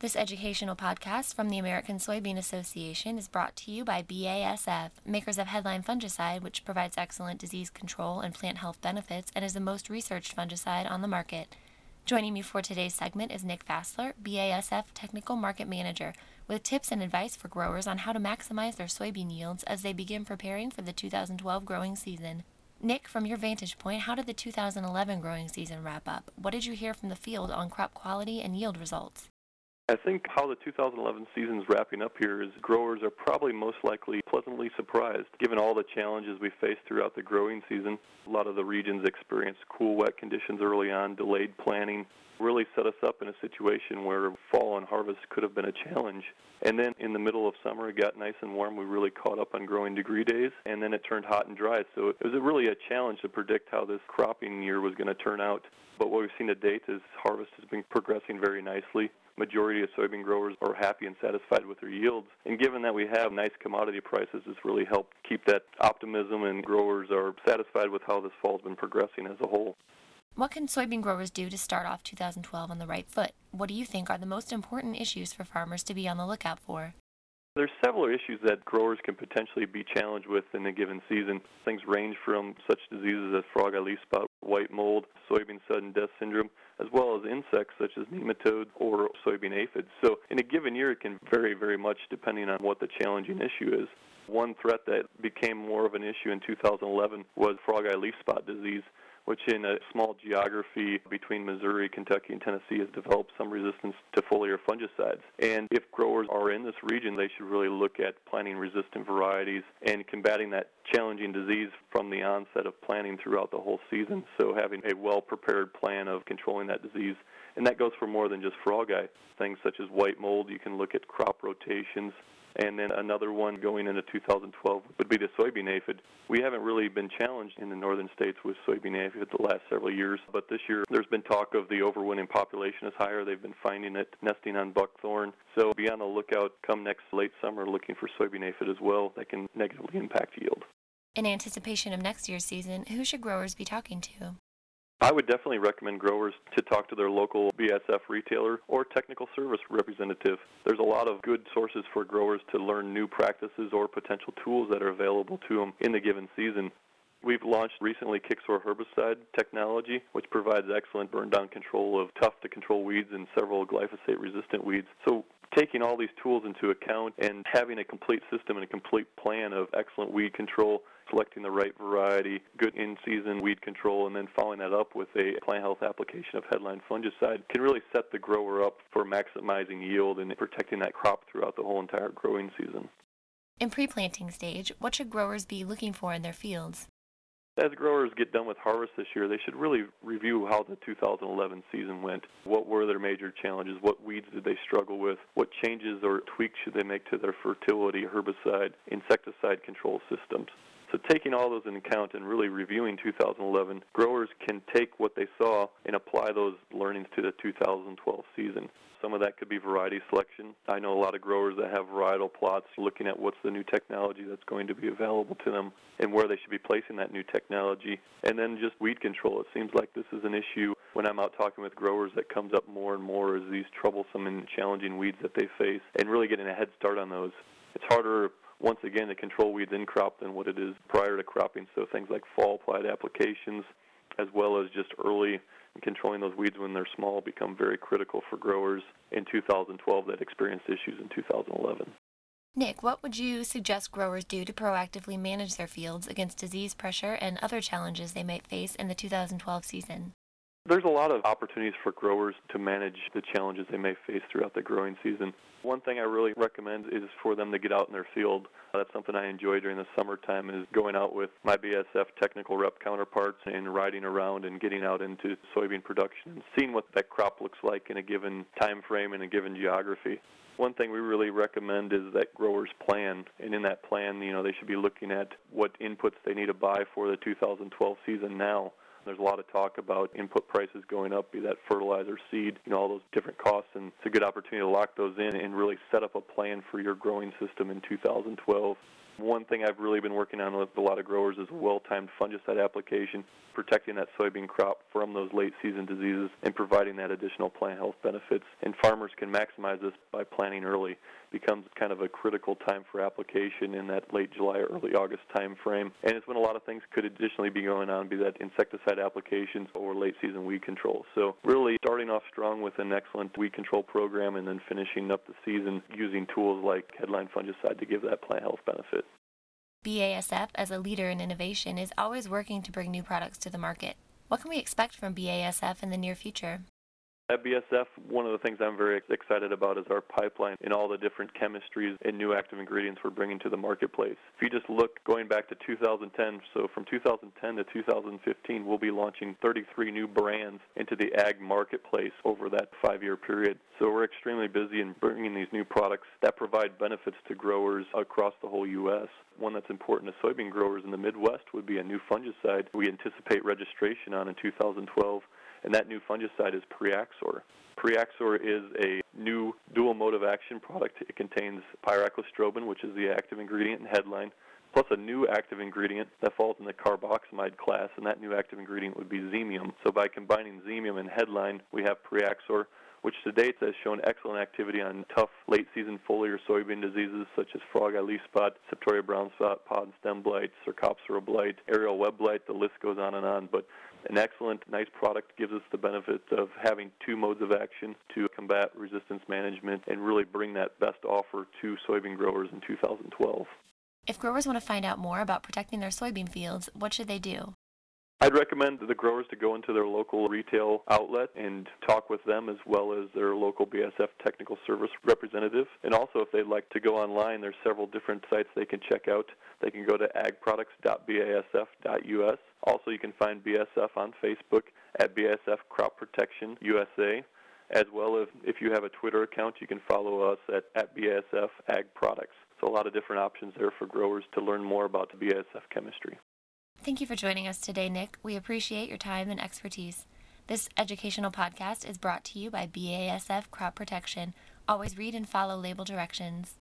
This educational podcast from the American Soybean Association is brought to you by BASF, makers of Headline Fungicide, which provides excellent disease control and plant health benefits and is the most researched fungicide on the market. Joining me for today's segment is Nick Fassler, BASF Technical Market Manager, with tips and advice for growers on how to maximize their soybean yields as they begin preparing for the 2012 growing season. Nick, from your vantage point, how did the 2011 growing season wrap up? What did you hear from the field on crop quality and yield results? I think how the 2011 season is wrapping up here is growers are probably most likely pleasantly surprised, given all the challenges we faced throughout the growing season. A lot of the regions experienced cool, wet conditions early on, delayed planting, really set us up in a situation where fall and harvest could have been a challenge. And then in the middle of summer, it got nice and warm. We really caught up on growing degree days, and then it turned hot and dry. So it was really a challenge to predict how this cropping year was going to turn out. But what we've seen to date is harvest has been progressing very nicely. Majority of soybean growers are happy and satisfied with their yields. And given that we have nice commodity prices, it's really helped keep that optimism, and growers are satisfied with how this fall's been progressing as a whole. What can soybean growers do to start off 2012 on the right foot? What do you think are the most important issues for farmers to be on the lookout for? There's several issues that growers can potentially be challenged with in a given season. Things range from such diseases as frog eye leaf spot, white mold, soybean sudden death syndrome, as well as insects such as nematodes or soybean aphids. So in a given year, it can vary very much depending on what the challenging issue is. One threat that became more of an issue in 2011 was frog eye leaf spot disease, which in a small geography between Missouri, Kentucky, and Tennessee has developed some resistance to foliar fungicides. And if growers are in this region, they should really look at planting resistant varieties and combating that challenging disease from the onset of planting throughout the whole season. So having a well-prepared plan of controlling that disease. And that goes for more than just frog eye. Things such as white mold, you can look at crop rotations. And then another one going into 2012 would be the soybean aphid. We haven't really been challenged in the northern states with soybean aphid the last several years, but this year there's been talk of the overwintering population is higher. They've been finding it nesting on buckthorn. So be on the lookout come next late summer looking for soybean aphid as well. That can negatively impact yield. In anticipation of next year's season, who should growers be talking to? I would definitely recommend growers to talk to their local BASF retailer or technical service representative. There's a lot of good sources for growers to learn new practices or potential tools that are available to them in the given season. We've launched recently Kixor herbicide technology, which provides excellent burn-down control of tough-to-control weeds and several glyphosate-resistant weeds. So taking all these tools into account and having a complete system and a complete plan of excellent weed control, selecting the right variety, good in-season weed control, and then following that up with a plant health application of Headline Fungicide can really set the grower up for maximizing yield and protecting that crop throughout the whole entire growing season. In pre-planting stage, what should growers be looking for in their fields? As growers get done with harvest this year, they should really review how the 2011 season went. What were their major challenges? What weeds did they struggle with? What changes or tweaks should they make to their fertility, herbicide, insecticide control systems? So taking all those into account and really reviewing 2011, growers can take what they saw and apply those learnings to the 2012 season. Some of that could be variety selection. I know a lot of growers that have varietal plots looking at what's the new technology that's going to be available to them and where they should be placing that new technology. And then just weed control. It seems like this is an issue when I'm out talking with growers that comes up more and more, is these troublesome and challenging weeds that they face, and really getting a head start on those. It's harder, once again, to control weeds in crop than what it is prior to cropping. So things like fall applied applications, as well as just early and controlling those weeds when they're small, become very critical for growers in 2012 that experienced issues in 2011. Nick, what would you suggest growers do to proactively manage their fields against disease pressure and other challenges they might face in the 2012 season? There's a lot of opportunities for growers to manage the challenges they may face throughout the growing season. One thing I really recommend is for them to get out in their field. That's something I enjoy during the summertime, is going out with my BASF technical rep counterparts and riding around and getting out into soybean production and seeing what that crop looks like in a given time frame and a given geography. One thing we really recommend is that growers plan, and in that plan, they should be looking at what inputs they need to buy for the 2012 season now. There's a lot of talk about input prices going up, be that fertilizer, seed, all those different costs, and it's a good opportunity to lock those in and really set up a plan for your growing system in 2012. One thing I've really been working on with a lot of growers is a well-timed fungicide application, protecting that soybean crop from those late-season diseases and providing that additional plant health benefits. And farmers can maximize this by planting early. It becomes kind of a critical time for application in that late July or early August time frame. And it's when a lot of things could additionally be going on, be that insecticide applications or late-season weed control. So really starting off strong with an excellent weed control program and then finishing up the season using tools like headline fungicide to give that plant health benefit. BASF, as a leader in innovation, is always working to bring new products to the market. What can we expect from BASF in the near future? At BASF, one of the things I'm very excited about is our pipeline and all the different chemistries and new active ingredients we're bringing to the marketplace. If you just look going back to 2010, so from 2010 to 2015, we'll be launching 33 new brands into the ag marketplace over that 5-year period. So we're extremely busy in bringing these new products that provide benefits to growers across the whole U.S. One that's important to soybean growers in the Midwest would be a new fungicide we anticipate registration on in 2012. And that new fungicide is Priaxor. Priaxor is a new dual mode of action product. It contains pyraclostrobin, which is the active ingredient in headline, plus a new active ingredient that falls in the carboxamide class, and that new active ingredient would be Xemium. So by combining Xemium and headline, we have Priaxor, which to date has shown excellent activity on tough late-season foliar soybean diseases such as frog eye leaf spot, Septoria brown spot, pod and stem blight, Cercospora blight, aerial web blight, the list goes on and on. But an excellent, nice product gives us the benefit of having two modes of action to combat resistance management and really bring that best offer to soybean growers in 2012. If growers want to find out more about protecting their soybean fields, what should they do? I'd recommend the growers to go into their local retail outlet and talk with them as well as their local BASF technical service representative. And also, if they'd like to go online, there's several different sites they can check out. They can go to agproducts.basf.us. Also, you can find BASF on Facebook at BASF Crop Protection USA, as well as if you have a Twitter account, you can follow us at BASF Ag Products. So a lot of different options there for growers to learn more about the BASF chemistry. Thank you for joining us today, Nick. We appreciate your time and expertise. This educational podcast is brought to you by BASF Crop Protection. Always read and follow label directions.